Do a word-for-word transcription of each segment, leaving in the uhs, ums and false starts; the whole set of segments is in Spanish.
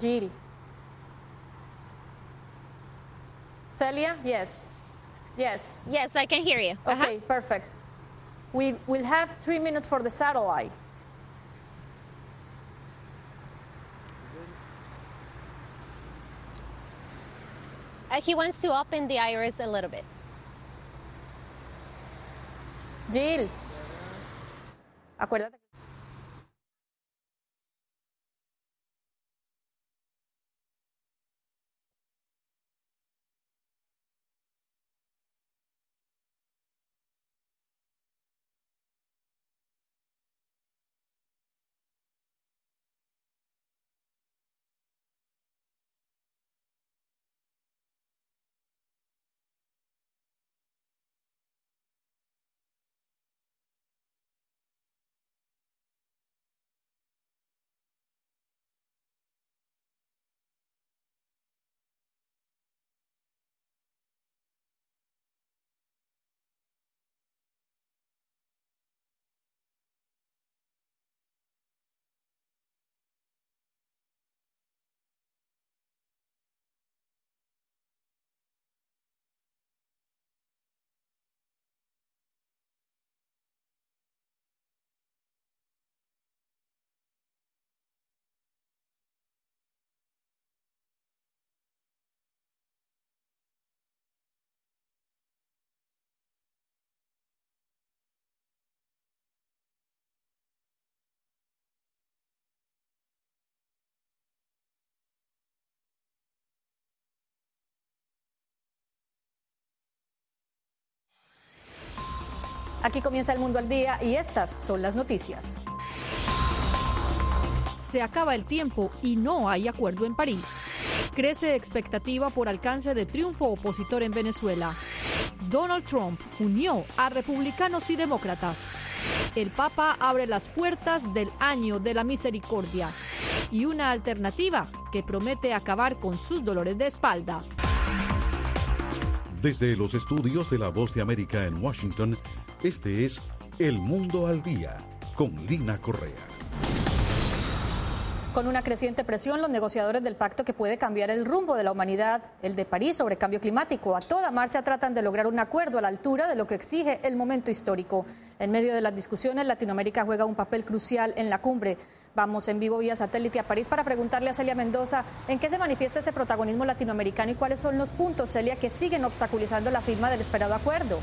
Jill. Celia, yes. Yes. Yes, I can hear you. Okay, uh-huh. Perfect. We will have three minutes for the satellite. Uh, he wants to open the iris a little bit. Jill. Acuérdate. Aquí comienza El Mundo al Día y estas son las noticias. Se acaba el tiempo y no hay acuerdo en París. Crece expectativa por alcance de triunfo opositor en Venezuela. Donald Trump unió a republicanos y demócratas. El Papa abre las puertas del año de la misericordia. Y una alternativa que promete acabar con sus dolores de espalda. Desde los estudios de La Voz de América en Washington, este es El Mundo al Día, con Lina Correa. Con una creciente presión, los negociadores del pacto que puede cambiar el rumbo de la humanidad, el de París sobre cambio climático, a toda marcha tratan de lograr un acuerdo a la altura de lo que exige el momento histórico. En medio de las discusiones, Latinoamérica juega un papel crucial en la cumbre. Vamos en vivo vía satélite a París para preguntarle a Celia Mendoza en qué se manifiesta ese protagonismo latinoamericano y cuáles son los puntos, Celia, que siguen obstaculizando la firma del esperado acuerdo.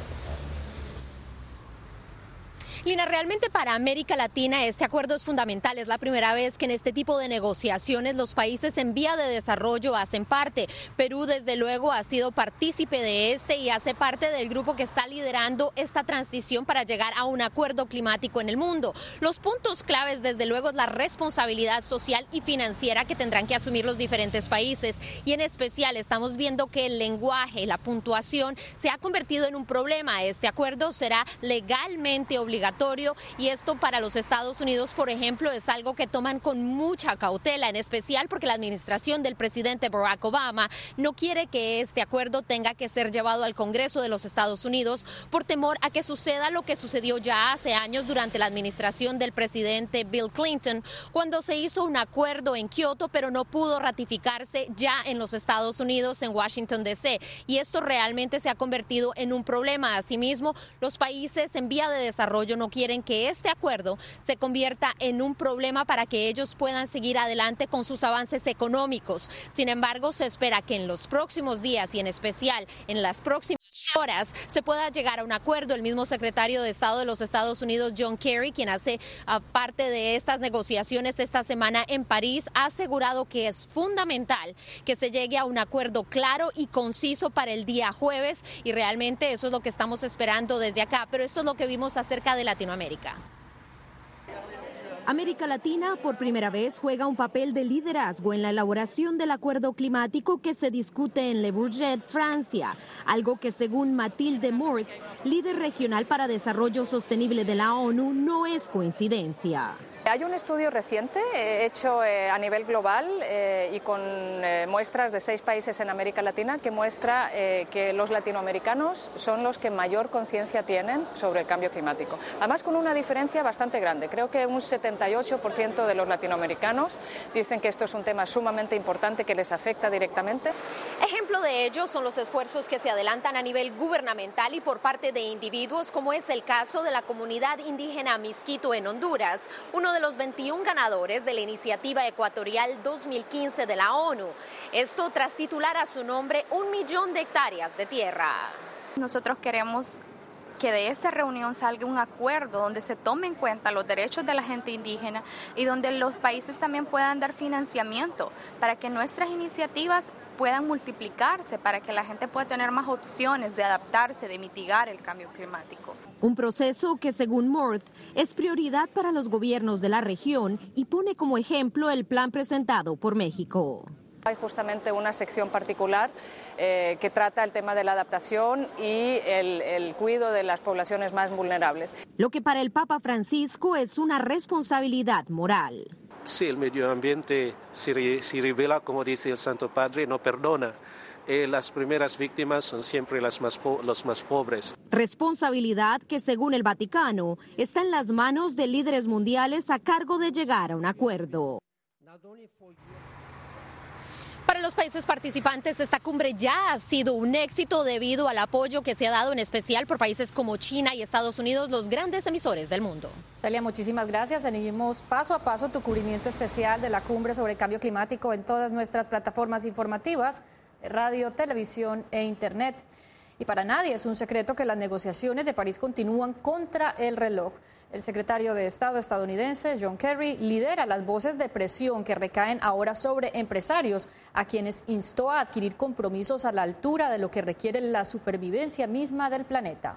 Lina, realmente para América Latina este acuerdo es fundamental. Es la primera vez que en este tipo de negociaciones los países en vía de desarrollo hacen parte. Perú, desde luego, ha sido partícipe de este y hace parte del grupo que está liderando esta transición para llegar a un acuerdo climático en el mundo. Los puntos claves, desde luego, es la responsabilidad social y financiera que tendrán que asumir los diferentes países. Y en especial estamos viendo que el lenguaje, la puntuación, se ha convertido en un problema. Este acuerdo será legalmente obligatorio. Y esto para los Estados Unidos, por ejemplo, es algo que toman con mucha cautela, en especial porque la administración del presidente Barack Obama no quiere que este acuerdo tenga que ser llevado al Congreso de los Estados Unidos por temor a que suceda lo que sucedió ya hace años durante la administración del presidente Bill Clinton, cuando se hizo un acuerdo en Kioto, pero no pudo ratificarse ya en los Estados Unidos, en Washington, D C Y esto realmente se ha convertido en un problema. Asimismo, los países en vía de desarrollo no quieren que este acuerdo se convierta en un problema para que ellos puedan seguir adelante con sus avances económicos. Sin embargo, se espera que en los próximos días y en especial en las próximas horas se pueda llegar a un acuerdo. El mismo secretario de Estado de los Estados Unidos, John Kerry, quien hace uh, parte de estas negociaciones esta semana en París, ha asegurado que es fundamental que se llegue a un acuerdo claro y conciso para el día jueves, y realmente eso es lo que estamos esperando desde acá, pero esto es lo que vimos acerca de Latinoamérica. América Latina por primera vez juega un papel de liderazgo en la elaboración del acuerdo climático que se discute en Le Bourget, Francia, algo que según Mathilde Mourk, líder regional para desarrollo sostenible de la ONU, no es coincidencia. Hay un estudio reciente eh, hecho eh, a nivel global eh, y con eh, muestras de seis países en América Latina que muestra eh, que los latinoamericanos son los que mayor conciencia tienen sobre el cambio climático. Además, con una diferencia bastante grande. Creo que un setenta y ocho por ciento de los latinoamericanos dicen que esto es un tema sumamente importante que les afecta directamente. Ejemplo de ello son los esfuerzos que se adelantan a nivel gubernamental y por parte de individuos, como es el caso de la comunidad indígena Miskito en Honduras, uno de los veintiún ganadores de la Iniciativa Ecuatorial dos mil quince de la ONU. Esto tras titular a su nombre un millón de hectáreas de tierra. Nosotros queremos que de esta reunión salga un acuerdo donde se tomen en cuenta los derechos de la gente indígena y donde los países también puedan dar financiamiento para que nuestras iniciativas puedan multiplicarse, para que la gente pueda tener más opciones de adaptarse, de mitigar el cambio climático. Un proceso que, según Moore, es prioridad para los gobiernos de la región y pone como ejemplo el plan presentado por México. Hay justamente una sección particular eh, que trata el tema de la adaptación y el, el cuidado de las poblaciones más vulnerables. Lo que para el Papa Francisco es una responsabilidad moral. Sí, el medio ambiente se, se revela, como dice el Santo Padre, no perdona. Eh, las primeras víctimas son siempre las más po- los más pobres. Responsabilidad que, según el Vaticano, está en las manos de líderes mundiales a cargo de llegar a un acuerdo. Para los países participantes, esta cumbre ya ha sido un éxito debido al apoyo que se ha dado en especial por países como China y Estados Unidos, los grandes emisores del mundo. Celia, muchísimas gracias. Seguimos paso a paso tu cubrimiento especial de la cumbre sobre cambio climático en todas nuestras plataformas informativas, radio, televisión e internet. Y para nadie es un secreto que las negociaciones de París continúan contra el reloj. El secretario de Estado estadounidense, John Kerry, lidera las voces de presión que recaen ahora sobre empresarios, a quienes instó a adquirir compromisos a la altura de lo que requiere la supervivencia misma del planeta.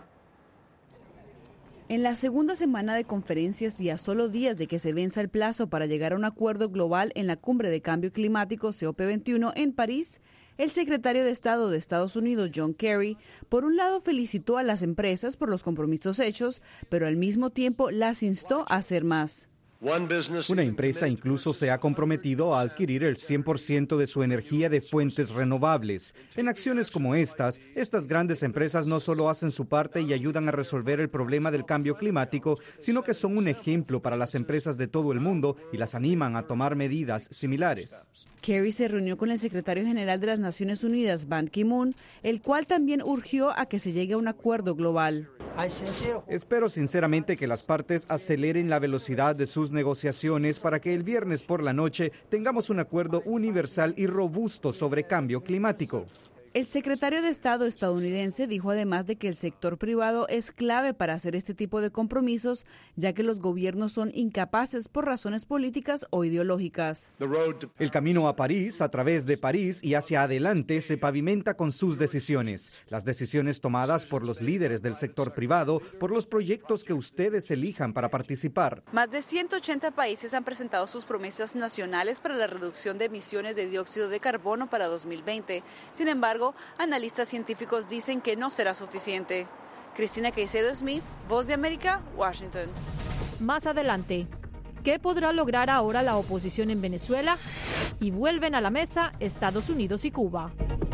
En la segunda semana de conferencias y a solo días de que se venza el plazo para llegar a un acuerdo global en la Cumbre de Cambio Climático C O P veintiuno en París, el secretario de Estado de Estados Unidos, John Kerry, por un lado felicitó a las empresas por los compromisos hechos, pero al mismo tiempo las instó a hacer más. Una empresa incluso se ha comprometido a adquirir el cien por ciento de su energía de fuentes renovables. En acciones como estas, estas grandes empresas no solo hacen su parte y ayudan a resolver el problema del cambio climático, sino que son un ejemplo para las empresas de todo el mundo y las animan a tomar medidas similares. Kerry se reunió con el secretario general de las Naciones Unidas, Ban Ki-moon, el cual también urgió a que se llegue a un acuerdo global. Espero sinceramente que las partes aceleren la velocidad de sus negociaciones para que el viernes por la noche tengamos un acuerdo universal y robusto sobre cambio climático. El secretario de Estado estadounidense dijo además de que el sector privado es clave para hacer este tipo de compromisos, ya que los gobiernos son incapaces por razones políticas o ideológicas. El camino a París, a través de París y hacia adelante, se pavimenta con sus decisiones. Las decisiones tomadas por los líderes del sector privado, por los proyectos que ustedes elijan para participar. Más de ciento ochenta países han presentado sus promesas nacionales para la reducción de emisiones de dióxido de carbono para dos mil veinte. Sin embargo, analistas científicos dicen que no será suficiente. Cristina Caicedo Smith, Voz de América, Washington. Más adelante, ¿qué podrá lograr ahora la oposición en Venezuela? Y vuelven a la mesa Estados Unidos y Cuba.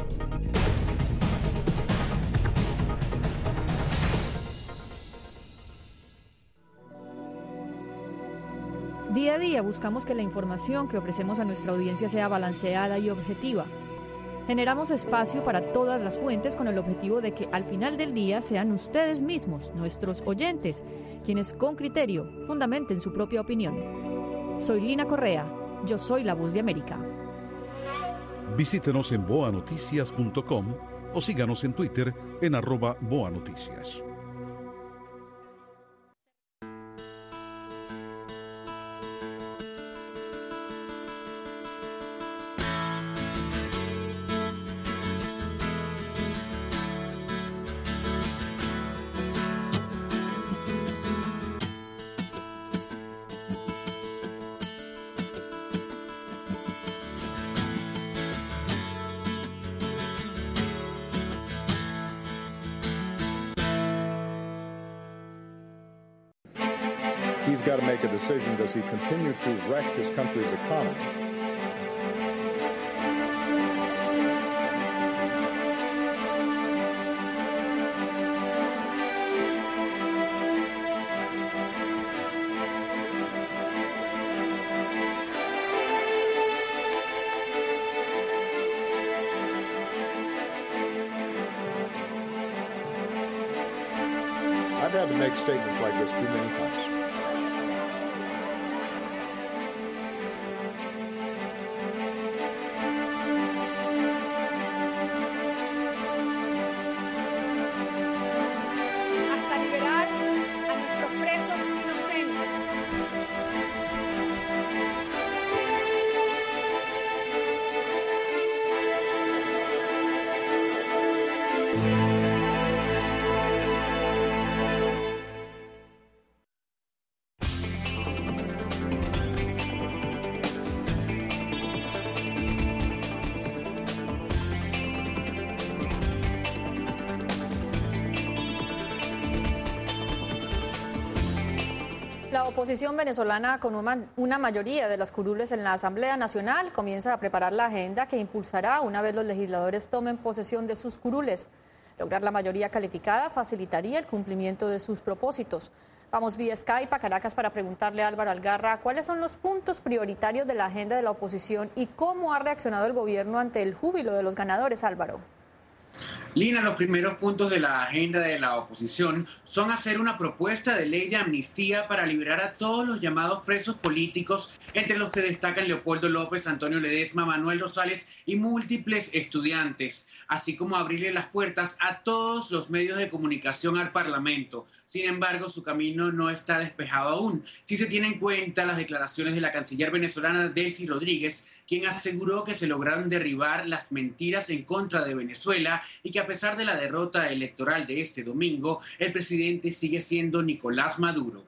Día a día buscamos que la información que ofrecemos a nuestra audiencia sea balanceada y objetiva. Generamos espacio para todas las fuentes con el objetivo de que al final del día sean ustedes mismos, nuestros oyentes, quienes con criterio fundamenten su propia opinión. Soy Lina Correa, yo soy la Voz de América. Visítenos en boa noticias punto com o síganos en Twitter en arroba boanoticias. he's got to make a decision. Does he continue to wreck his country's economy? I've had to make statements like this too many times. Hasta liberar a nuestros presos inocentes. La oposición venezolana, con una, una mayoría de las curules en la Asamblea Nacional, comienza a preparar la agenda que impulsará una vez los legisladores tomen posesión de sus curules. Lograr la mayoría calificada facilitaría el cumplimiento de sus propósitos. Vamos vía Skype a Caracas para preguntarle a Álvaro Algarra cuáles son los puntos prioritarios de la agenda de la oposición y cómo ha reaccionado el gobierno ante el júbilo de los ganadores, Álvaro. Lina, los primeros puntos de la agenda de la oposición son hacer una propuesta de ley de amnistía para liberar a todos los llamados presos políticos, entre los que destacan Leopoldo López, Antonio Ledesma, Manuel Rosales y múltiples estudiantes, así como abrirle las puertas a todos los medios de comunicación al Parlamento. Sin embargo, su camino no está despejado aún, si se tienen en cuenta las declaraciones de la canciller venezolana Delcy Rodríguez, quien aseguró que se lograron derribar las mentiras en contra de Venezuela y que a pesar de la derrota electoral de este domingo, el presidente sigue siendo Nicolás Maduro.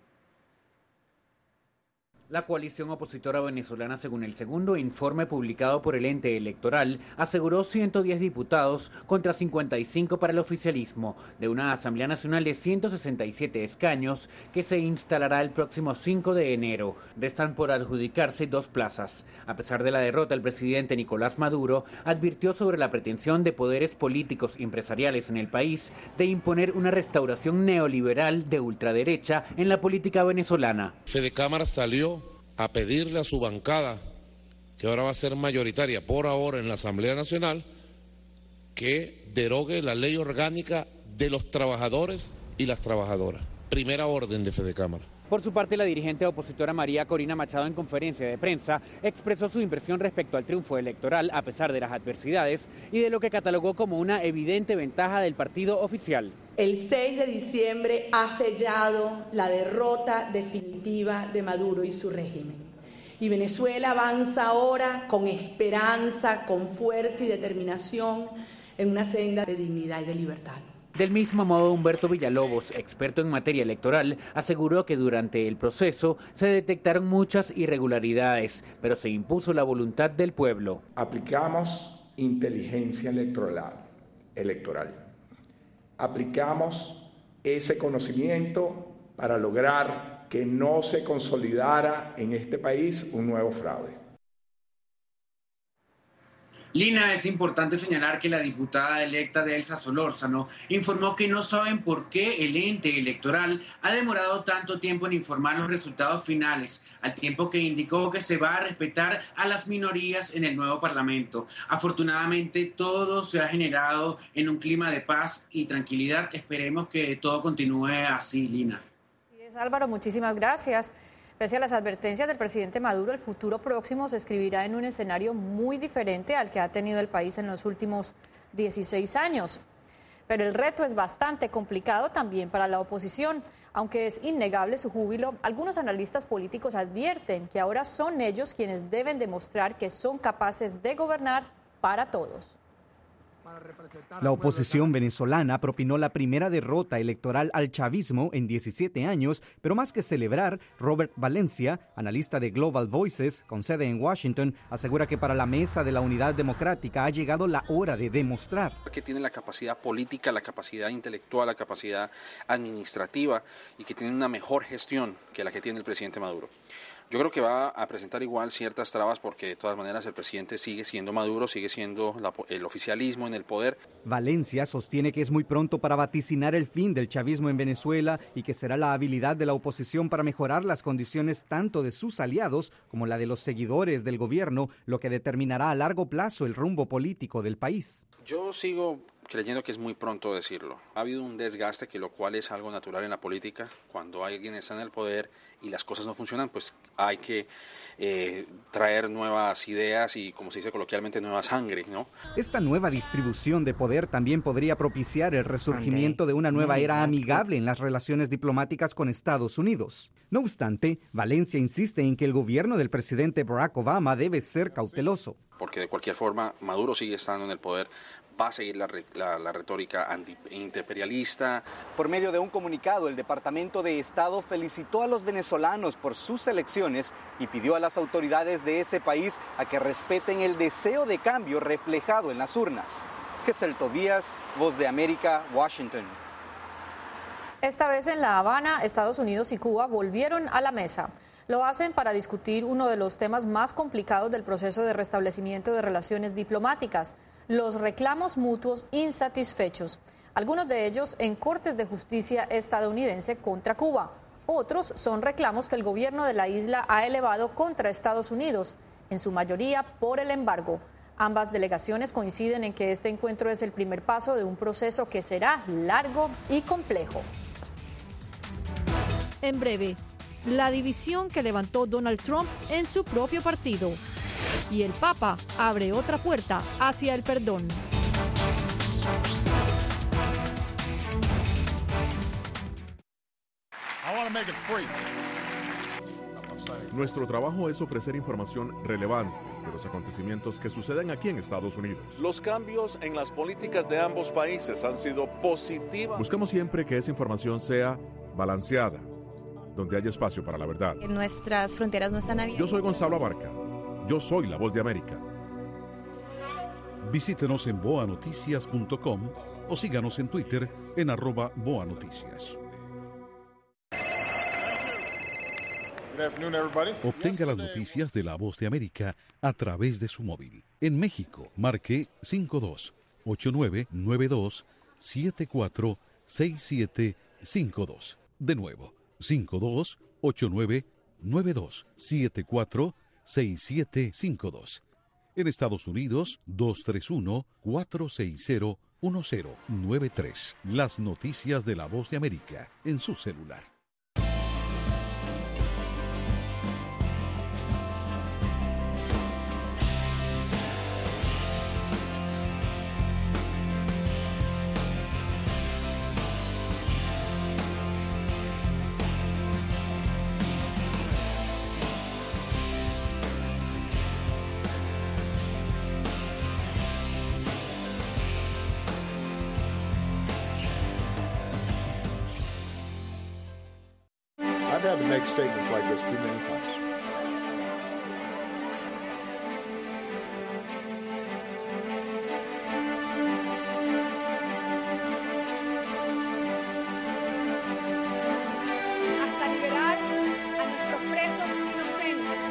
La coalición opositora venezolana, según el segundo informe publicado por el ente electoral, aseguró ciento diez diputados contra cincuenta y cinco para el oficialismo, de una Asamblea Nacional de ciento sesenta y siete escaños que se instalará el próximo cinco de enero. Restan por adjudicarse dos plazas. A pesar de la derrota, el presidente Nicolás Maduro advirtió sobre la pretensión de poderes políticos y empresariales en el país de imponer una restauración neoliberal de ultraderecha en la política venezolana. Fedecámara salió a pedirle a su bancada, que ahora va a ser mayoritaria por ahora en la Asamblea Nacional, que derogue la ley orgánica de los trabajadores y las trabajadoras. Primera orden de Fedecámara. Por su parte, la dirigente opositora María Corina Machado, en conferencia de prensa, expresó su impresión respecto al triunfo electoral a pesar de las adversidades y de lo que catalogó como una evidente ventaja del partido oficial. El seis de diciembre ha sellado la derrota definitiva de Maduro y su régimen. Y Venezuela avanza ahora con esperanza, con fuerza y determinación en una senda de dignidad y de libertad. Del mismo modo, Humberto Villalobos, experto en materia electoral, aseguró que durante el proceso se detectaron muchas irregularidades, pero se impuso la voluntad del pueblo. Aplicamos inteligencia electoral, electoral. Aplicamos ese conocimiento para lograr que no se consolidara en este país un nuevo fraude. Lina, es importante señalar que la diputada electa Delsa Solórzano informó que no saben por qué el ente electoral ha demorado tanto tiempo en informar los resultados finales, al tiempo que indicó que se va a respetar a las minorías en el nuevo Parlamento. Afortunadamente, todo se ha generado en un clima de paz y tranquilidad. Esperemos que todo continúe así, Lina. Sí, es, Álvaro, muchísimas gracias. Pese a las advertencias del presidente Maduro, el futuro próximo se escribirá en un escenario muy diferente al que ha tenido el país en los últimos dieciséis años. Pero el reto es bastante complicado también para la oposición. Aunque es innegable su júbilo, algunos analistas políticos advierten que ahora son ellos quienes deben demostrar que son capaces de gobernar para todos. La oposición venezolana propinó la primera derrota electoral al chavismo en diecisiete años, pero más que celebrar, Robert Valencia, analista de Global Voices, con sede en Washington, asegura que para la Mesa de la Unidad Democrática ha llegado la hora de demostrar que tiene la capacidad política, la capacidad intelectual, la capacidad administrativa y que tiene una mejor gestión que la que tiene el presidente Maduro. Yo creo que va a presentar igual ciertas trabas porque de todas maneras el presidente sigue siendo Maduro, sigue siendo la, el oficialismo en el poder. Valencia sostiene que es muy pronto para vaticinar el fin del chavismo en Venezuela y que será la habilidad de la oposición para mejorar las condiciones tanto de sus aliados como la de los seguidores del gobierno, lo que determinará a largo plazo el rumbo político del país. Yo sigo creyendo que es muy pronto decirlo. Ha habido un desgaste, que lo cual es algo natural en la política. Cuando alguien está en el poder y las cosas no funcionan, pues hay que eh, traer nuevas ideas y, como se dice coloquialmente, nueva sangre, ¿no? Esta nueva distribución de poder también podría propiciar el resurgimiento de una nueva era amigable en las relaciones diplomáticas con Estados Unidos. No obstante, Valencia insiste en que el gobierno del presidente Barack Obama debe ser cauteloso. Porque de cualquier forma Maduro sigue estando en el poder, va a seguir la, la, la retórica antiimperialista. Por medio de un comunicado, el Departamento de Estado felicitó a los venezolanos por sus elecciones y pidió a las autoridades de ese país a que respeten el deseo de cambio reflejado en las urnas. Gesell Tobías, Voz de América, Washington. Esta vez en La Habana, Estados Unidos y Cuba volvieron a la mesa. Lo hacen para discutir uno de los temas más complicados del proceso de restablecimiento de relaciones diplomáticas, los reclamos mutuos insatisfechos, algunos de ellos en cortes de justicia estadounidense contra Cuba. Otros son reclamos que el gobierno de la isla ha elevado contra Estados Unidos, en su mayoría por el embargo. Ambas delegaciones coinciden en que este encuentro es el primer paso de un proceso que será largo y complejo. En breve, la división que levantó Donald Trump en su propio partido. Y el Papa abre otra puerta hacia el perdón. Nuestro trabajo es ofrecer información relevante de los acontecimientos que suceden aquí en Estados Unidos. Los cambios en las políticas de ambos países han sido positivas. Buscamos siempre que esa información sea balanceada, donde haya espacio para la verdad. Nuestras fronteras no están abiertas. Yo soy Gonzalo Abarca. Yo soy la Voz de América. Visítenos en boa noticias punto com o síganos en Twitter en arroba boa noticias. Obtenga las noticias de la Voz de América a través de su móvil. En México, marque cinco dos ocho nueve nueve dos siete cuatro seis siete cinco dos. De nuevo, cinco dos ocho nueve nueve dos siete cuatro seis siete cinco dos. En Estados Unidos, dos tres uno cuatro seis cero uno cero nueve tres. Las noticias de la Voz de América en su celular. I've had to make statements like this too many times. Hasta liberar a nuestros presos inocentes.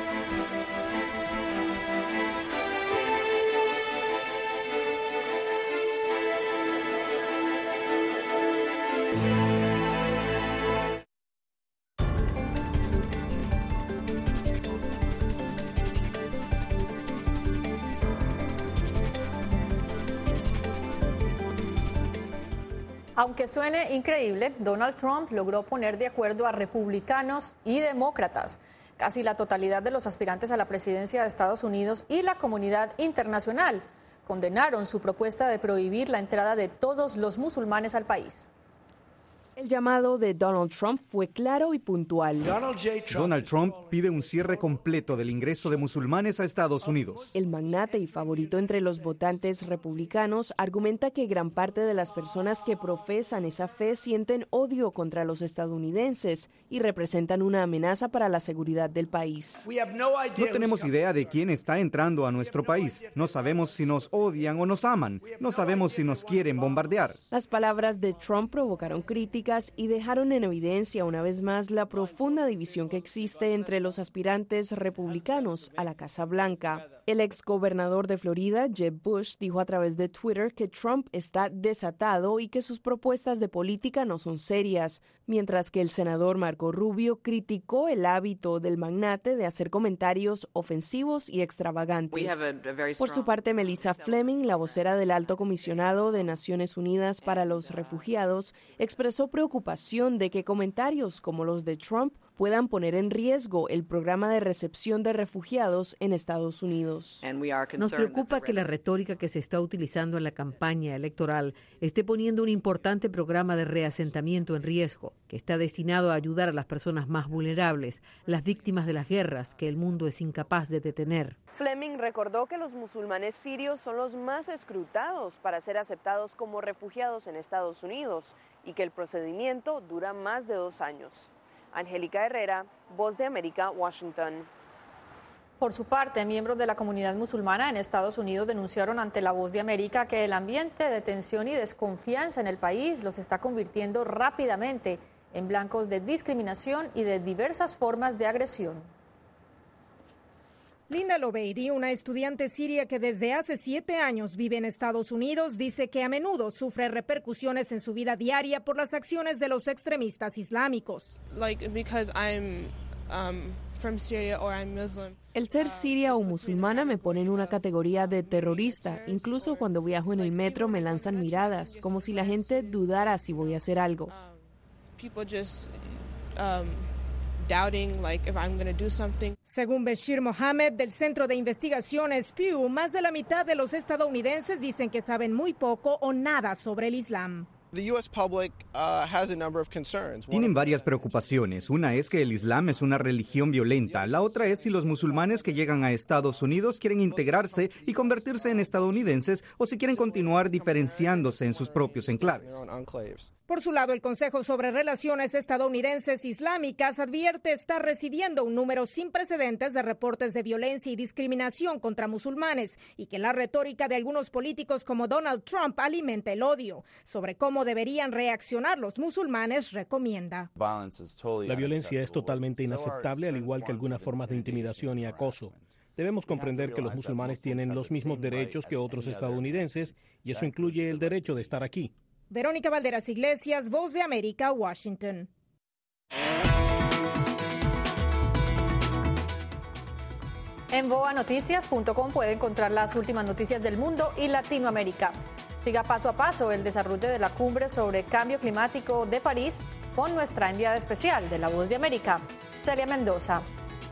Aunque suene increíble, Donald Trump logró poner de acuerdo a republicanos y demócratas. Casi la totalidad de los aspirantes a la presidencia de Estados Unidos y la comunidad internacional condenaron su propuesta de prohibir la entrada de todos los musulmanes al país. El llamado de Donald Trump fue claro y puntual. Donald Trump pide un cierre completo del ingreso de musulmanes a Estados Unidos. El magnate y favorito entre los votantes republicanos argumenta que gran parte de las personas que profesan esa fe sienten odio contra los estadounidenses y representan una amenaza para la seguridad del país. No tenemos idea de quién está entrando a nuestro país. No sabemos si nos odian o nos aman. No sabemos si nos quieren bombardear. Las palabras de Trump provocaron críticas y dejaron en evidencia una vez más la profunda división que existe entre los aspirantes republicanos a la Casa Blanca. El exgobernador de Florida, Jeb Bush, dijo a través de Twitter que Trump está desatado y que sus propuestas de política no son serias, mientras que el senador Marco Rubio criticó el hábito del magnate de hacer comentarios ofensivos y extravagantes. Por su parte, Melissa Fleming, la vocera del Alto Comisionado de Naciones Unidas para los Refugiados, expresó preocupación de que comentarios como los de Trump puedan poner en riesgo el programa de recepción de refugiados en Estados Unidos. Nos preocupa que la retórica que se está utilizando en la campaña electoral esté poniendo un importante programa de reasentamiento en riesgo, que está destinado a ayudar a las personas más vulnerables, las víctimas de las guerras que el mundo es incapaz de detener. Fleming recordó que los musulmanes sirios son los más escrutados para ser aceptados como refugiados en Estados Unidos y que el procedimiento dura más de dos años. Angélica Herrera, Voz de América, Washington. Por su parte, miembros de la comunidad musulmana en Estados Unidos denunciaron ante La Voz de América que el ambiente de tensión y desconfianza en el país los está convirtiendo rápidamente en blancos de discriminación y de diversas formas de agresión. Linda Lobeiri, una estudiante siria que desde hace siete años vive en Estados Unidos, dice que a menudo sufre repercusiones en su vida diaria por las acciones de los extremistas islámicos. Like because I'm um, from Syria or I'm Muslim. El ser siria o musulmana me pone en una categoría de terrorista. Incluso cuando viajo en el metro me lanzan miradas, como si la gente dudara si voy a hacer algo. People just um, doubting like if I'm going to do something. Según Bashir Mohammed del Centro de Investigaciones Pew, más de la mitad de los estadounidenses dicen que saben muy poco o nada sobre el Islam. Tienen varias preocupaciones. Una es que el Islam es una religión violenta. La otra es si los musulmanes que llegan a Estados Unidos quieren integrarse y convertirse en estadounidenses o si quieren continuar diferenciándose en sus propios enclaves. Por su lado, el Consejo sobre Relaciones Estadounidenses Islámicas advierte estar recibiendo un número sin precedentes de reportes de violencia y discriminación contra musulmanes y que la retórica de algunos políticos como Donald Trump alimenta el odio. Sobre cómo deberían reaccionar los musulmanes, recomienda. La violencia es totalmente inaceptable, al igual que algunas formas de intimidación y acoso. Debemos comprender que los musulmanes tienen los mismos derechos que otros estadounidenses y eso incluye el derecho de estar aquí. Verónica Valderas Iglesias, Voz de América, Washington. En boa noticias punto com puede encontrar las últimas noticias del mundo y Latinoamérica. Siga paso a paso el desarrollo de la cumbre sobre cambio climático de París con nuestra enviada especial de La Voz de América, Celia Mendoza.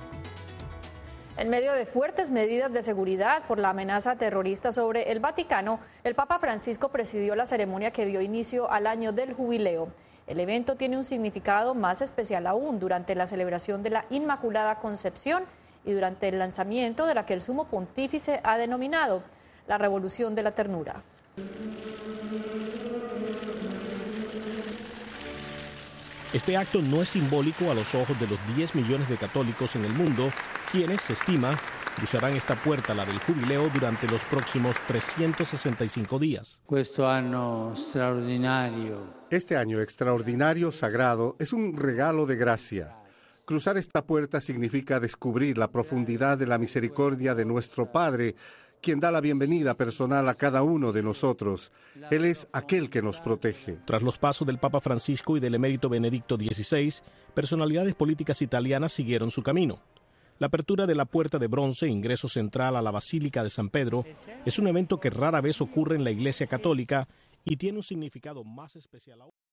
En medio de fuertes medidas de seguridad por la amenaza terrorista sobre el Vaticano, el Papa Francisco presidió la ceremonia que dio inicio al año del jubileo. El evento tiene un significado más especial aún durante la celebración de la Inmaculada Concepción y durante el lanzamiento de la que el Sumo Pontífice ha denominado la Revolución de la Ternura. Este acto no es simbólico a los ojos de los diez millones de católicos en el mundo, quienes, se estima, cruzarán esta puerta, la del jubileo, durante los próximos trescientos sesenta y cinco días. Este año extraordinario. Este año extraordinario, sagrado, es un regalo de gracia. Cruzar esta puerta significa descubrir la profundidad de la misericordia de nuestro Padre, quien da la bienvenida personal a cada uno de nosotros. Él es aquel que nos protege. Tras los pasos del Papa Francisco y del emérito Benedicto dieciséis, personalidades políticas italianas siguieron su camino. La apertura de la puerta de bronce, ingreso central a la Basílica de San Pedro, es un evento que rara vez ocurre en la Iglesia Católica y tiene un significado más especial aún.